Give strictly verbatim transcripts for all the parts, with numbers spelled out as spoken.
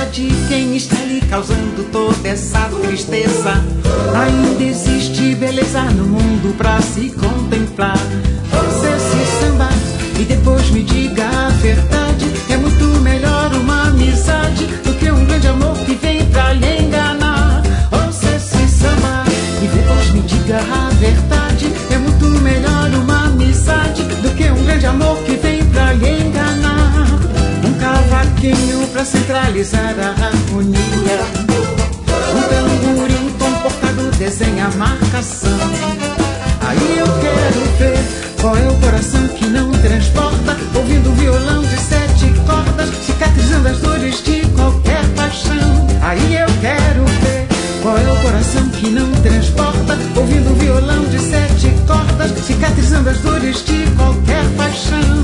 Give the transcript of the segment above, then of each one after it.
de quem está lhe causando toda essa tristeza. Ainda existe beleza no mundo pra se contemplar. Você se samba e depois me diga a verdade. É muito melhor uma amizade do que um grande amor que vem pra lhe enganar. Você se samba e depois me diga a verdade. É muito melhor uma amizade do que um grande amor que vem pra lhe enganar. Um cavaquinho pra centralizar a harmonia, um tamborim comportado desenha a marcação. Aí eu quero ver qual é o coração que não transporta, ouvindo um violão de sete cordas, cicatrizando as dores de qualquer paixão. Aí eu quero ver qual é o coração que não transporta, ouvindo um violão de sete cordas, cicatrizando as dores de qualquer paixão.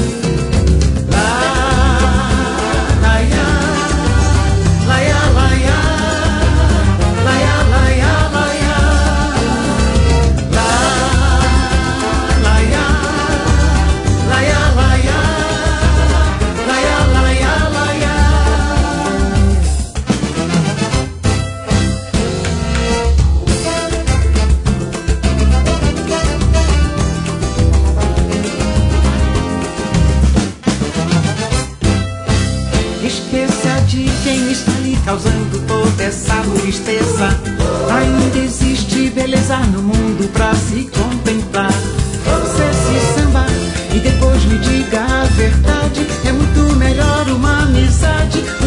Esqueça de quem está lhe causando toda essa tristeza. Ainda existe beleza no mundo pra se contemplar. Você se samba e depois me diga a verdade. É muito melhor uma amizade